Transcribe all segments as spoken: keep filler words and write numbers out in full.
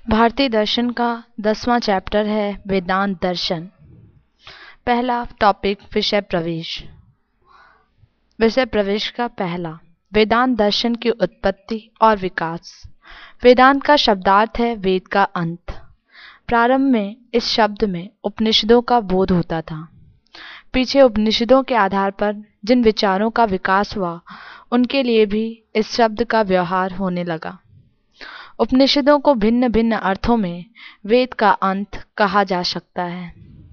भारतीय दर्शन का दसवां चैप्टर है वेदांत दर्शन। पहला टॉपिक विषय प्रवेश। विषय प्रवेश का पहला, वेदांत दर्शन की उत्पत्ति और विकास। वेदांत का शब्दार्थ है वेद का अंत। प्रारंभ में इस शब्द में उपनिषदों का बोध होता था। पीछे उपनिषदों के आधार पर जिन विचारों का विकास हुआ उनके लिए भी इस शब्द का व्यवहार होने लगा। उपनिषदों को भिन्न भिन्न अर्थों में वेद का अंत कहा जा सकता है।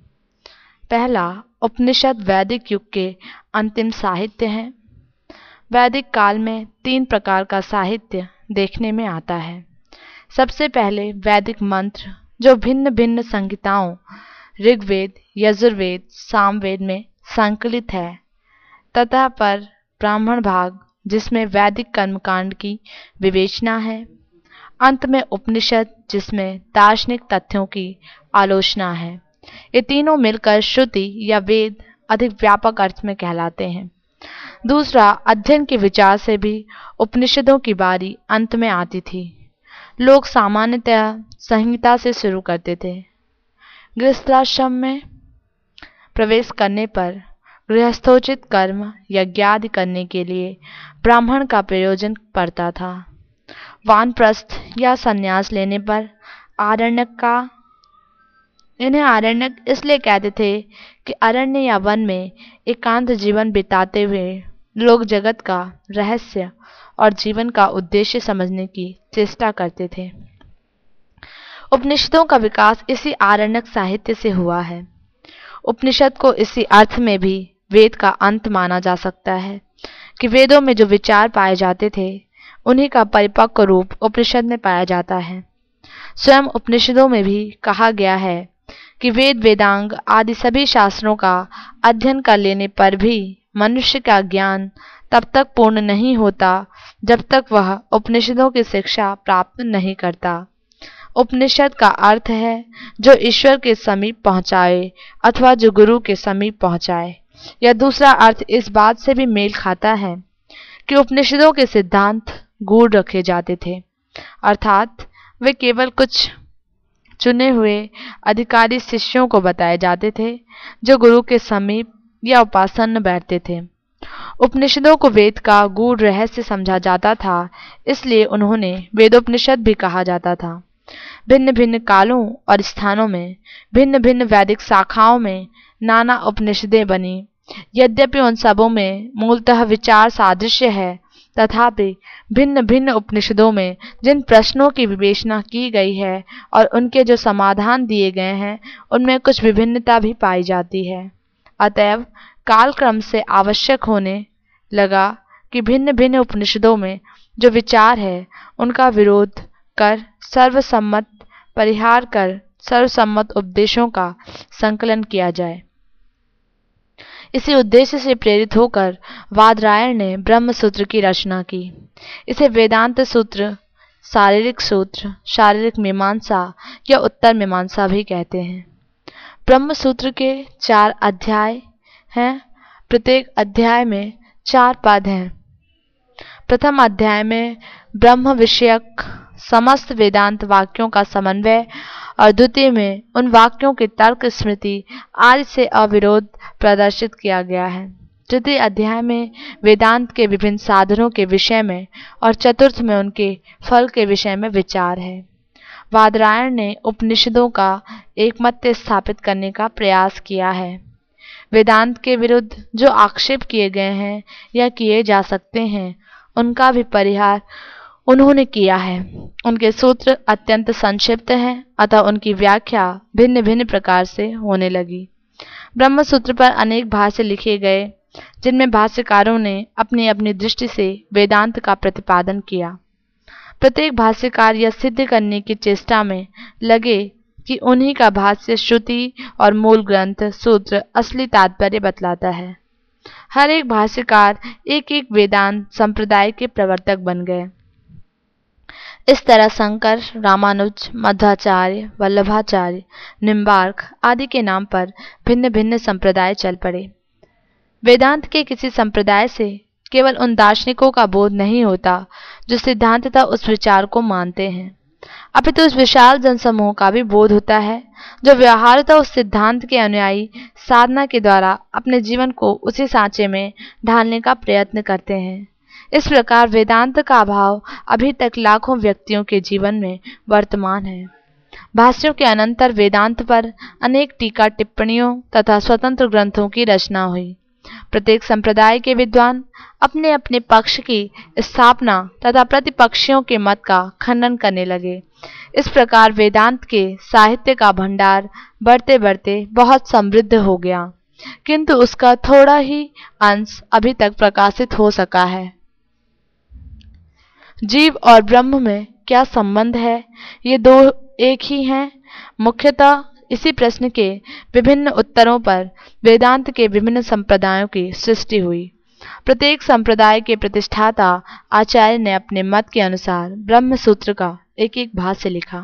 पहला, उपनिषद वैदिक युग के अंतिम साहित्य हैं। वैदिक काल में तीन प्रकार का साहित्य देखने में आता है। सबसे पहले वैदिक मंत्र जो भिन्न भिन्न संहिताओं ऋग्वेद, यजुर्वेद, सामवेद में संकलित है, तथा पर ब्राह्मण भाग जिसमें वैदिक कर्मकांड की विवेचना है। अंत में उपनिषद जिसमें दार्शनिक तथ्यों की आलोचना है। ये तीनों मिलकर श्रुति या वेद अधिक व्यापक अर्थ में कहलाते हैं। दूसरा, अध्ययन के विचार से भी उपनिषदों की बारी अंत में आती थी। लोग सामान्यतः संहिता से शुरू करते थे। गृहस्थाश्रम में प्रवेश करने पर गृहस्थोचित कर्म यज्ञादि करने के लिए ब्राह्मण का प्रयोजन पड़ता था। वानप्रस्थ या संन्यास लेने पर आरण्यक का इन्हें आरण्यक इसलिए कहते थे कि अरण्य या वन में एकांत जीवन बिताते हुए लोग जगत का रहस्य और जीवन का उद्देश्य समझने की चेष्टा करते थे। उपनिषदों का विकास इसी आरण्यक साहित्य से हुआ है। उपनिषद को इसी अर्थ में भी वेद का अंत माना जा सकता है कि वेदों में जो विचार पाए जाते थे उन्हीं का परिपक्व रूप उपनिषद में पाया जाता है। स्वयं उपनिषदों में भी कहा गया है कि वेद, वेदांग आदि सभी शास्त्रों का अध्ययन कर लेने पर भी मनुष्य का ज्ञान तब तक पूर्ण नहीं होता जब तक वह उपनिषदों की शिक्षा प्राप्त नहीं करता। उपनिषद का अर्थ है जो ईश्वर के समीप पहुँचाए अथवा जो गुरु के समीप पहुँचाए। यह दूसरा अर्थ इस बात से भी मेल खाता है कि उपनिषदों के सिद्धांत गूढ़ रखे जाते थे, अर्थात वे केवल कुछ चुने हुए अधिकारी शिष्यों को बताए जाते थे जो गुरु के समीप या उपासना बैठते थे। उपनिषदों को वेद का गूढ़ रहस्य समझा जाता था, इसलिए उन्होंने वेदोपनिषद भी कहा जाता था। भिन्न भिन्न कालों और स्थानों में भिन्न भिन्न वैदिक शाखाओं में नाना उपनिषदें बनी। यद्यपि उन सबों में मूलतः विचार सादृश्य है, तथापि भिन्न भिन्न उपनिषदों में जिन प्रश्नों की विवेचना की गई है और उनके जो समाधान दिए गए हैं उनमें कुछ विभिन्नता भी पाई जाती है। अतएव कालक्रम से आवश्यक होने लगा कि भिन्न भिन्न उपनिषदों में जो विचार है उनका विरोध कर सर्वसम्मत परिहार कर सर्वसम्मत उपदेशों का संकलन किया जाए। इसी उद्देश्य से प्रेरित होकर वादरायण ने ब्रह्म सूत्र की रचना की। इसे वेदांत सूत्र, शारीरिक सूत्र, शारीरिक मीमांसा या उत्तर मीमांसा भी कहते हैं। ब्रह्म सूत्र के चार अध्याय हैं। प्रत्येक अध्याय में चार पद हैं। प्रथम अध्याय में ब्रह्म विषयक समस्त वेदांत वाक्यों का समन्वय और द्वितीय में उन वाक्यों के तर्क, स्मृति आदि से अविरोध प्रदर्शित किया गया है। तृतीय अध्याय में वेदांत के विभिन्न साधनों के विषय में और चतुर्थ में उनके फल के विषय में विचार है। वादरायण ने उपनिषदों का एकमत्य स्थापित करने का प्रयास किया है। वेदांत के विरुद्ध जो आक्षेप किए गए हैं या किए जा सकते हैं उनका भी परिहार उन्होंने किया है। उनके सूत्र अत्यंत संक्षिप्त हैं, अतः उनकी व्याख्या भिन्न भिन्न प्रकार से होने लगी। ब्रह्म सूत्र पर अनेक भाष्य लिखे गए जिनमें भाष्यकारों ने अपनी अपनी दृष्टि से वेदांत का प्रतिपादन किया। प्रत्येक भाष्यकार यह सिद्ध करने की चेष्टा में लगे कि उन्हीं का भाष्य श्रुति और मूल ग्रंथ सूत्र असली तात्पर्य बतलाता है। हर एक भाष्यकार एक एक वेदांत संप्रदाय के प्रवर्तक बन गए। इस तरह शंकर, रामानुज, मध्वाचार्य, वल्लभाचार्य, निम्बार्क आदि के नाम पर भिन्न भिन्न संप्रदाय चल पड़े। वेदांत के किसी संप्रदाय से केवल उन दार्शनिकों का बोध नहीं होता जो सिद्धांततः उस विचार को मानते हैं, अपितु उस विशाल जनसमूह का भी बोध होता है जो व्यवहारतः उस सिद्धांत के अनुयायी साधना के द्वारा अपने जीवन को उसी सांचे में ढालने का प्रयत्न करते हैं। इस प्रकार वेदांत का अभाव अभी तक लाखों व्यक्तियों के जीवन में वर्तमान है। भाष्यों के अनंतर वेदांत पर अनेक टीका टिप्पणियों तथा स्वतंत्र ग्रंथों की रचना हुई। प्रत्येक संप्रदाय के विद्वान अपने अपने पक्ष की स्थापना तथा प्रतिपक्षियों के मत का खंडन करने लगे। इस प्रकार वेदांत के साहित्य का भंडार बढ़ते बढ़ते बहुत समृद्ध हो गया, किंतु उसका थोड़ा ही अंश अभी तक प्रकाशित हो सका है। जीव और ब्रह्म में क्या संबंध है? ये दो एक ही हैं? मुख्यतः इसी प्रश्न के विभिन्न उत्तरों पर वेदांत के विभिन्न संप्रदायों की सृष्टि हुई। प्रत्येक संप्रदाय के प्रतिष्ठाता आचार्य ने अपने मत के अनुसार ब्रह्म सूत्र का एक एक भाष्य लिखा।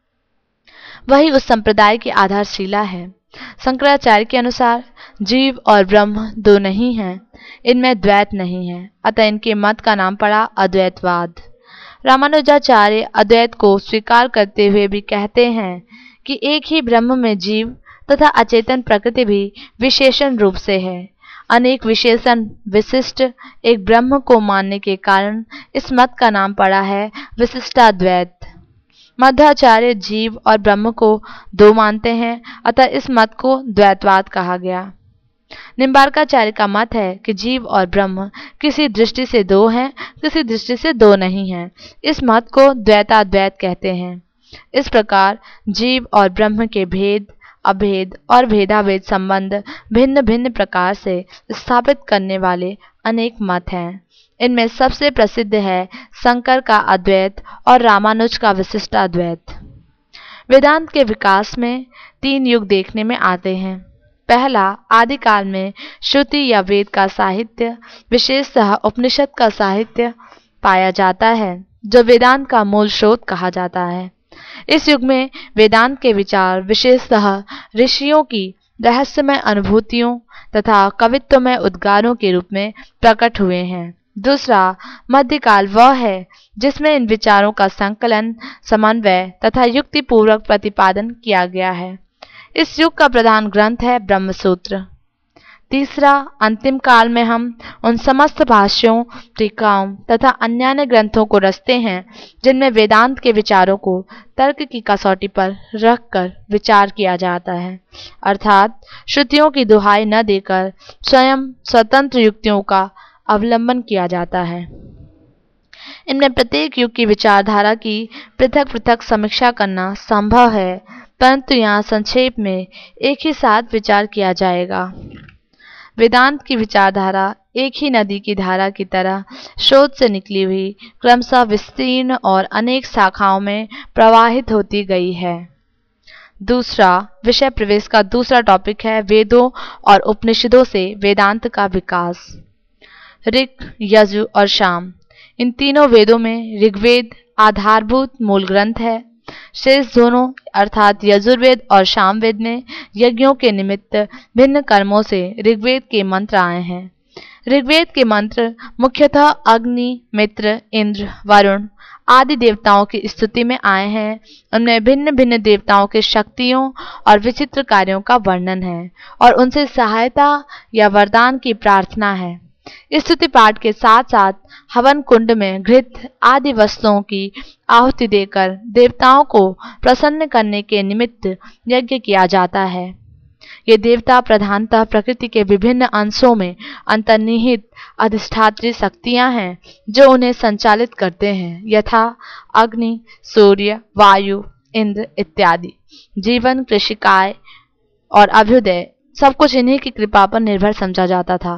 वही उस संप्रदाय की आधारशिला है। शंकराचार्य के अनुसार जीव और ब्रह्म दो नहीं हैं, इनमें द्वैत नहीं है, अतः इनके मत का नाम पड़ा अद्वैतवाद। रामानुजाचार्य अद्वैत को स्वीकार करते हुए भी कहते हैं कि एक ही ब्रह्म में जीव तथा अचेतन प्रकृति भी विशेषण रूप से है। अनेक विशेषण विशिष्ट एक ब्रह्म को मानने के कारण इस मत का नाम पड़ा है विशिष्टाद्वैत। मध्वाचार्य जीव और ब्रह्म को दो मानते हैं, अतः इस मत को द्वैतवाद कहा गया। निम्बार्काचार्य का मत है कि जीव और ब्रह्म किसी दृष्टि से दो हैं, किसी दृष्टि से दो नहीं हैं। इस मत को द्वैताद्वैत कहते हैं। इस प्रकार जीव और ब्रह्म के भेद, अभेद और भेदाभेद संबंध भिन्न भिन्न प्रकार से स्थापित करने वाले अनेक मत हैं। इनमें सबसे प्रसिद्ध है शंकर का अद्वैत और रामानुज का विशिष्टाद्वैत। वेदांत के विकास में तीन युग देखने में आते हैं। पहला, आदिकाल में श्रुति या वेद का साहित्य, विशेषतः उपनिषद का साहित्य पाया जाता है, जो वेदांत का मूल स्रोत कहा जाता है। इस युग में वेदांत के विचार विशेषतः ऋषियों की रहस्यमय अनुभूतियों तथा कवित्वमय उद्गारों के रूप में प्रकट हुए हैं। दूसरा, मध्यकाल वह है जिसमें इन विचारों का संकलन, समन्वय तथा युक्तिपूर्वक प्रतिपादन किया गया है। इस युग का प्रधान ग्रंथ है ब्रह्मसूत्र। तीसरा, अंतिम काल में हम उन समस्त भाष्यों, टीकाओं तथा अन्य ग्रंथों को रचते हैं जिनमें वेदांत के विचारों को तर्क की कसौटी पर रखकर विचार किया जाता है, अर्थात श्रुतियों की दुहाई न देकर स्वयं स्वतंत्र युक्तियों का अवलंबन किया जाता है। इनमें प्रत्येक युग की विचारधारा की पृथक पृथक समीक्षा करना संभव है, परंतु यहाँ संक्षेप में एक ही साथ विचार किया जाएगा। वेदांत की विचारधारा एक ही नदी की धारा की तरह स्रोत से निकली हुई क्रमशः विस्तीर्ण और अनेक शाखाओं में प्रवाहित होती गई है। दूसरा विषय प्रवेश का दूसरा टॉपिक है वेदों और उपनिषदों से वेदांत का विकास। ऋग, यजु और साम, इन तीनों वेदों में ऋग्वेद आधारभूत मूल ग्रंथ है। शेष दोनों अर्थात यजुर्वेद और सामवेद में यज्ञों के निमित्त भिन्न कर्मों से ऋग्वेद के मंत्र आए हैं। ऋग्वेद के मंत्र मुख्यतः अग्नि, मित्र, इंद्र, वरुण आदि देवताओं की स्तुति में आए हैं। उनमें भिन्न भिन्न देवताओं के शक्तियों और विचित्र कार्यों का वर्णन है और उनसे सहायता या वरदान की प्रार्थना है। स्तुति पाठ के साथ साथ हवन कुंड में घृत आदि वस्तुओं की आहुति देकर देवताओं को प्रसन्न करने के निमित्त यज्ञ किया जाता है। ये देवता प्रधानतः प्रकृति के विभिन्न अंशों में अंतर्निहित अधिष्ठात्री शक्तियां हैं जो उन्हें संचालित करते हैं, यथा अग्नि, सूर्य, वायु, इंद्र इत्यादि। जीवन, कृषिकाय और अभ्युदय सब कुछ इन्हीं की कृपा पर निर्भर समझा जाता था।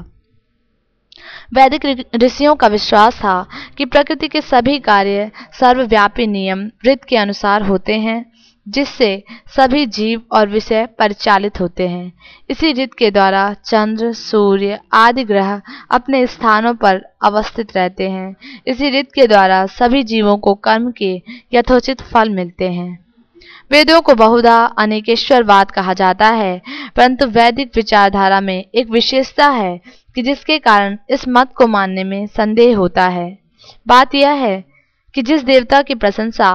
वैदिक ऋषियों का विश्वास था कि प्रकृति के सभी कार्य सर्वव्यापी नियम ऋत के अनुसार होते हैं, जिससे सभी जीव और विषय परिचालित होते हैं। इसी ऋत के द्वारा चंद्र, सूर्य आदि ग्रह अपने स्थानों पर अवस्थित रहते हैं। इसी ऋत के द्वारा सभी जीवों को कर्म के यथोचित फल मिलते हैं। वेदों को बहुधा अनेकेश्वरवाद कहा जाता है, परंतु वैदिक विचारधारा में एक विशेषता है कि जिसके कारण इस मत को मानने में संदेह होता है। बात यह है कि जिस देवता की प्रशंसा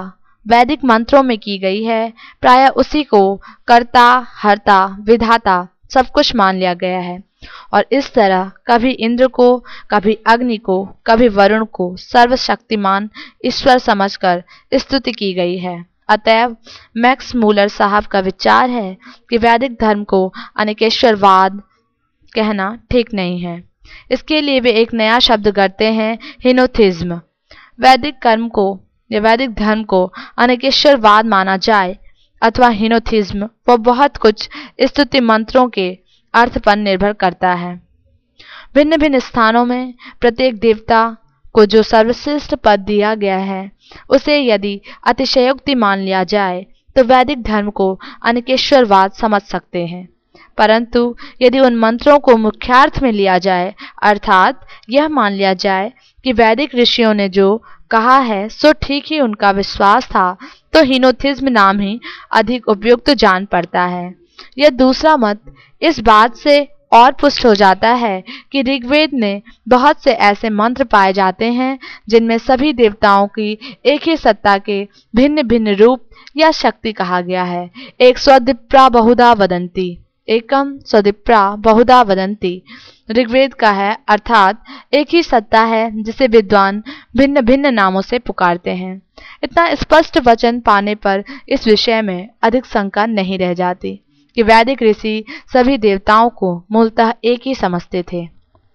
वैदिक मंत्रों में की गई है, प्रायः उसी को कर्ता, हर्ता, विधाता सब कुछ मान लिया गया है। और इस तरह कभी इंद्र को, कभी अग्नि को, कभी वरुण को सर्वशक्तिमान ईश्वर समझकर स्तुति की गई है। अतएव मैक्स मूलर साहब का विचार है कि वैदिक धर्म को अनेकेश्वरवाद कहना ठीक नहीं है। इसके लिए वे एक नया शब्द गढ़ते हैं, हिनोथिज्म। वैदिक कर्म को या वैदिक धर्म को अनेकेश्वरवाद माना जाए अथवा हिनोथिज्म, वो बहुत कुछ स्तुति मंत्रों के अर्थ पर निर्भर करता है। भिन्न भिन्न स्थानों में प्रत्येक देवता को जो सर्वश्रेष्ठ पद दिया गया है, उसे यदि अतिशयोक्ति मान लिया जाए तो वैदिक धर्म को अनेकेश्वरवाद समझ सकते हैं। परंतु यदि उन मंत्रों को मुख्यार्थ में लिया जाए, अर्थात यह मान लिया जाए कि वैदिक ऋषियों ने जो कहा है सो ठीक ही उनका विश्वास था, तो हिनोथिज्म नाम ही अधिक उपयुक्त जान पड़ता है। यह दूसरा मत इस बात से और पुष्ट हो जाता है कि ऋग्वेद में बहुत से ऐसे मंत्र पाए जाते हैं जिनमें सभी देवताओं की एक ही सत्ता के भिन्न भिन्न रूप या शक्ति कहा गया है। एक स्वदिप्रा बहुधा वदंती, एकम स्वदिप्रा बहुधा वदंती ऋग्वेद का है, अर्थात एक ही सत्ता है जिसे विद्वान भिन्न भिन्न नामों से पुकारते हैं। इतना स्पष्ट वचन पाने पर इस विषय में अधिक शंका नहीं रह जाती कि वैदिक ऋषि सभी देवताओं को मूलतः एक ही समझते थे।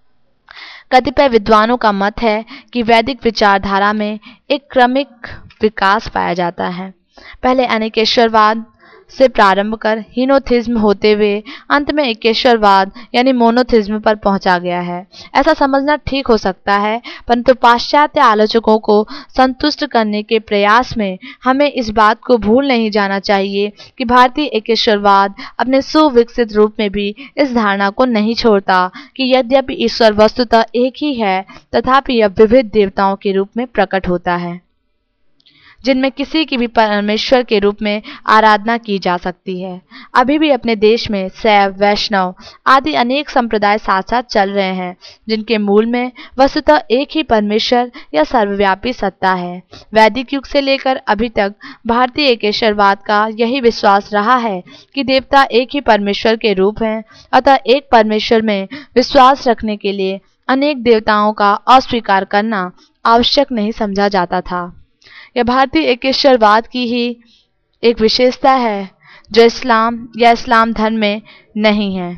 कतिपय विद्वानों का मत है कि वैदिक विचारधारा में एक क्रमिक विकास पाया जाता है। पहले अनेकेश्वरवाद से प्रारंभ कर हिनोथिज्म होते हुए अंत में एकेश्वरवाद यानी मोनोथिज्म पर पहुंचा गया है। ऐसा समझना ठीक हो सकता है, परंतु पाश्चात्य आलोचकों को संतुष्ट करने के प्रयास में हमें इस बात को भूल नहीं जाना चाहिए कि भारतीय एकेश्वरवाद अपने सुविकसित रूप में भी इस धारणा को नहीं छोड़ता कि यद्यपि ईश्वर वस्तुतः एक ही है, तथापि यह विविध देवताओं के रूप में प्रकट होता है, जिनमें किसी की भी परमेश्वर के रूप में आराधना की जा सकती है। अभी भी अपने देश में शैव, वैष्णव आदि अनेक संप्रदाय साथ साथ चल रहे हैं, जिनके मूल में वस्तुतः एक ही परमेश्वर या सर्वव्यापी सत्ता है। वैदिक युग से लेकर अभी तक भारतीय एकेश्वरवाद का यही विश्वास रहा है कि देवता एक ही परमेश्वर के रूप हैं, अतः एक परमेश्वर में विश्वास रखने के लिए अनेक देवताओं का अस्वीकार करना आवश्यक नहीं समझा जाता था। यह भारतीय एकेश्वरवाद की ही एक विशेषता है जो इस्लाम या इस्लाम धर्म में नहीं है।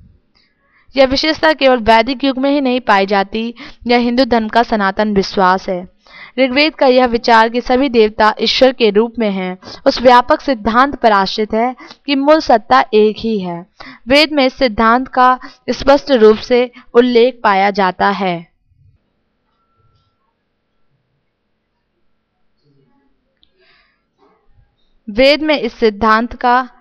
यह विशेषता केवल वैदिक युग में ही नहीं पाई जाती, यह हिंदू धर्म का सनातन विश्वास है। ऋग्वेद का यह विचार कि सभी देवता ईश्वर के रूप में हैं, उस व्यापक सिद्धांत पर आश्रित है कि मूल सत्ता एक ही है। वेद में इस सिद्धांत का स्पष्ट रूप से उल्लेख पाया जाता है। वेद में इस सिद्धांत का